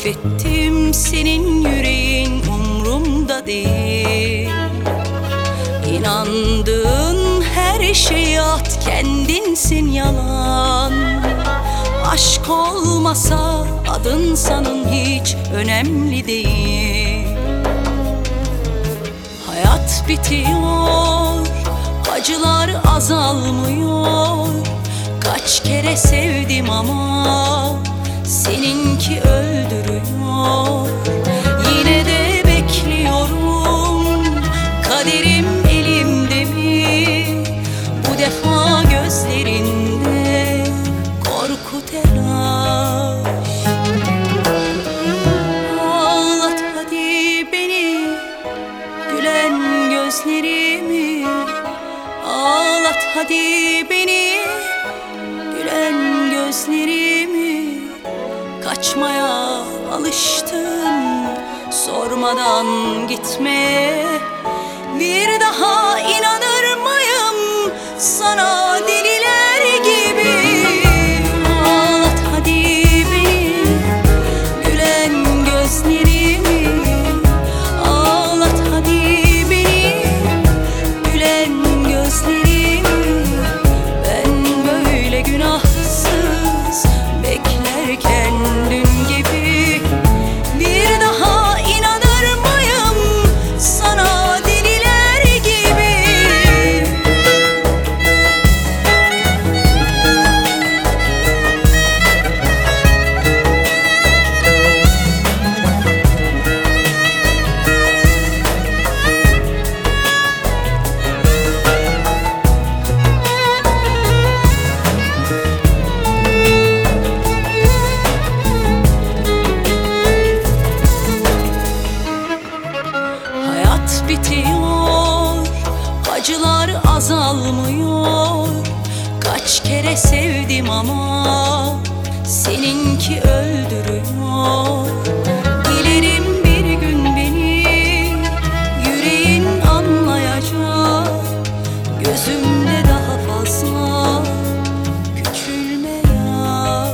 Affettim, senin yüreğin umrumda değil. İnandığın her şeyi at, kendinsin yalan. Aşk olmasa adın sanın hiç önemli değil. Hayat bitiyor, acılar azalmıyor. Kaç kere sevdim ama seninki öldürüyor. Yine de bekliyorum, kaderim elimde mi? Bu defa gözlerinde korku, telaş. Ağlat hadi beni, gülen gözlerimi. Ağlat hadi beni, gülen gözlerimi. Kaçmaya alıştın, sormadan gitme. Bir daha inanır mıyım sana deliler gibi? Ağlat hadi beni, gülen gözlerimi. Ağlat hadi beni, gülen gözlerimi. Ben böyle günahsız beklerken dün gibi, bir daha inanır mıyım sana deliler gibi? Hayat bitiyor, acılar azalmıyor. Kaç kere sevdim ama seninki öldürüyor. Dilerim bir gün beni yüreğin anlayacak. Gözümde daha fazla küçülme ya.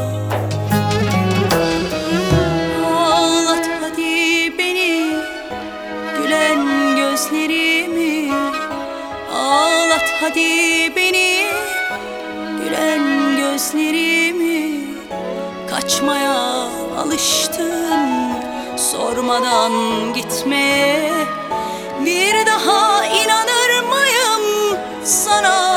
Ağlat hadi beni, gülen gözlerimi. Ağlat hadi beni, gülen gözlerimi. Kaçmaya alıştın, sormadan gitme. Bir daha inanır mıyım sana